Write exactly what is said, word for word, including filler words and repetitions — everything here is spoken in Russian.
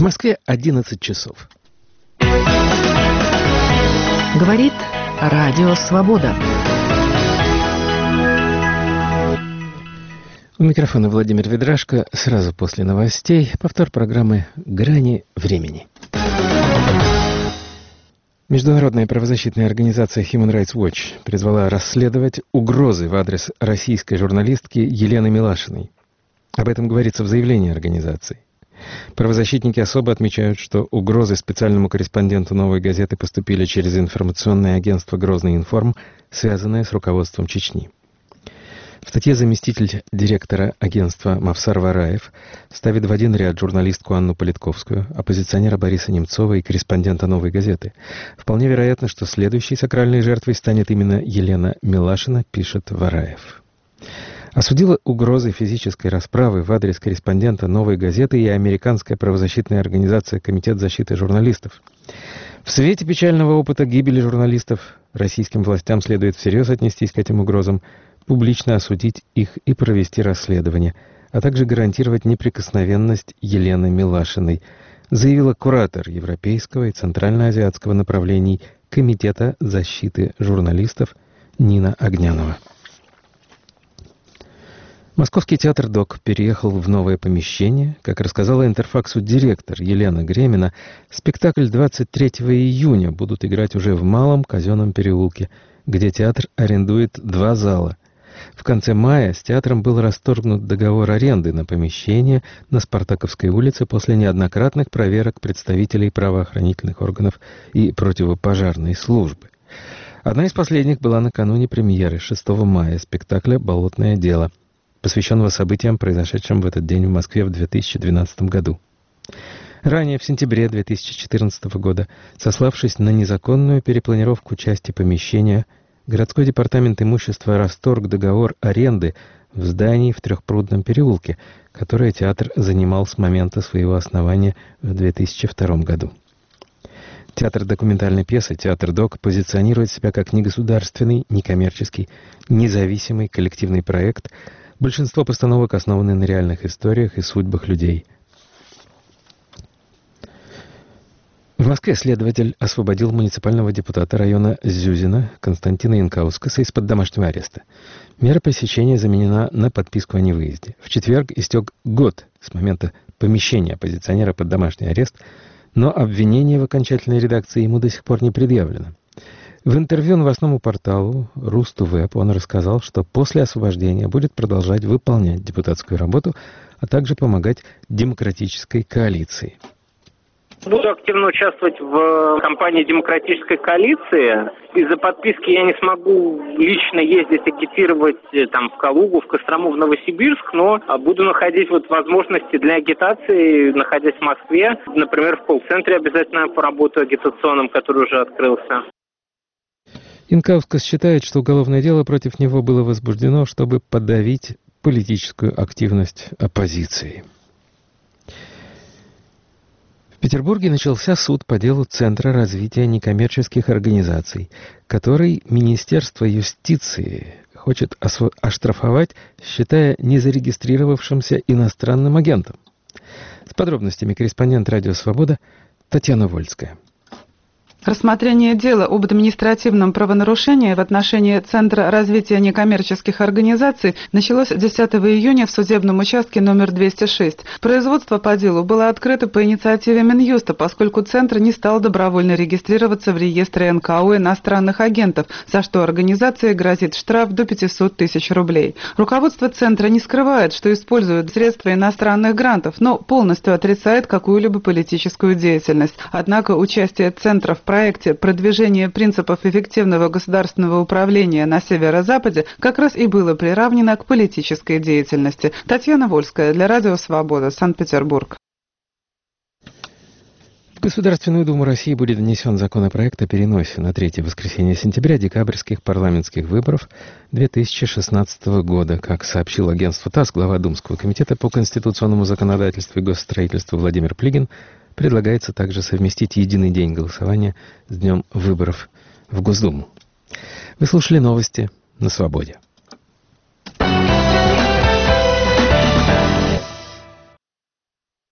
В Москве одиннадцать часов. Говорит Радио Свобода. У микрофона Владимир Ведрашко. Сразу после новостей повтор программы «Грани времени». Международная правозащитная организация Human Rights Watch призвала расследовать угрозы в адрес российской журналистки Елены Милашиной. Об этом говорится в заявлении организации. Правозащитники особо отмечают, что угрозы специальному корреспонденту «Новой газеты» поступили через информационное агентство «Грозный информ», связанное с руководством Чечни. В статье заместитель директора агентства Мавсар Вараев ставит в один ряд журналистку Анну Политковскую, оппозиционера Бориса Немцова и корреспондента «Новой газеты». Вполне вероятно, что следующей сакральной жертвой станет именно Елена Милашина, пишет Вараев. Осудила угрозы физической расправы в адрес корреспондента «Новой газеты» и американская правозащитная организация «Комитет защиты журналистов». В свете печального опыта гибели журналистов российским властям следует всерьез отнестись к этим угрозам, публично осудить их и провести расследование, а также гарантировать неприкосновенность Елены Милашиной, заявила куратор европейского и центральноазиатского направлений Комитета защиты журналистов Нина Огнянова. Московский театр «Док» переехал в новое помещение. Как рассказала Интерфаксу директор Елена Гремина, спектакль двадцать третьего июня будут играть уже в Малом Казенном переулке, где театр арендует два зала. В конце мая с театром был расторгнут договор аренды на помещение на Спартаковской улице после неоднократных проверок представителей правоохранительных органов и противопожарной службы. Одна из последних была накануне премьеры шестого мая спектакля «Болотное дело», посвященного событиям, произошедшим в этот день в Москве в две тысячи двенадцатом году. Ранее, в сентябре две тысячи четырнадцатого года, сославшись на незаконную перепланировку части помещения, городской департамент имущества расторг договор аренды в здании в Трехпрудном переулке, которое театр занимал с момента своего основания в две тысячи втором году. Театр документальной пьесы «Театр Док» позиционирует себя как негосударственный, некоммерческий, независимый коллективный проект. Большинство постановок основаны на реальных историях и судьбах людей. В Москве следователь освободил муниципального депутата района Зюзина Константина Янкаускаса из-под домашнего ареста. Мера пресечения заменена на подписку о невыезде. В четверг истек год с момента помещения оппозиционера под домашний арест, но обвинение в окончательной редакции ему до сих пор не предъявлено. В интервью новостному порталу Русту.Веб он рассказал, что после освобождения будет продолжать выполнять депутатскую работу, а также помогать демократической коалиции. Буду активно участвовать в кампании демократической коалиции. Из-за подписки я не смогу лично ездить, агитировать там, в Калугу, в Кострому, в Новосибирск, но буду находить вот возможности для агитации, находясь в Москве. Например, в колл-центре обязательно поработаю агитационным, который уже открылся. Янкаускас считает, что уголовное дело против него было возбуждено, чтобы подавить политическую активность оппозиции. В Петербурге начался суд по делу Центра развития некоммерческих организаций, который Министерство юстиции хочет оштрафовать, считая незарегистрировавшимся иностранным агентом. С подробностями корреспондент «Радио Свобода» Татьяна Вольская. Рассмотрение дела об административном правонарушении в отношении Центра развития некоммерческих организаций началось десятого июня в судебном участке номер двести шесть. Производство по делу было открыто по инициативе Минюста, поскольку Центр не стал добровольно регистрироваться в реестре эн ка о иностранных агентов, за что организации грозит штраф до пятисот тысяч рублей. Руководство Центра не скрывает, что использует средства иностранных грантов, но полностью отрицает какую-либо политическую деятельность. Однако участие Центра в проекте продвижения принципов эффективного государственного управления на Северо-Западе как раз и было приравнено к политической деятельности. Татьяна Вольская для Радио Свобода, Санкт-Петербург. В Государственную Думу России будет внесен законопроект о переносе на третье воскресенье сентября декабрьских парламентских выборов две тысячи шестнадцатого года. Как сообщил агентству ТАСС, глава Думского комитета по конституционному законодательству и госстроительству Владимир Плигин, предлагается также совместить единый день голосования с днем выборов в Госдуму. Вы слушали новости на Свободе.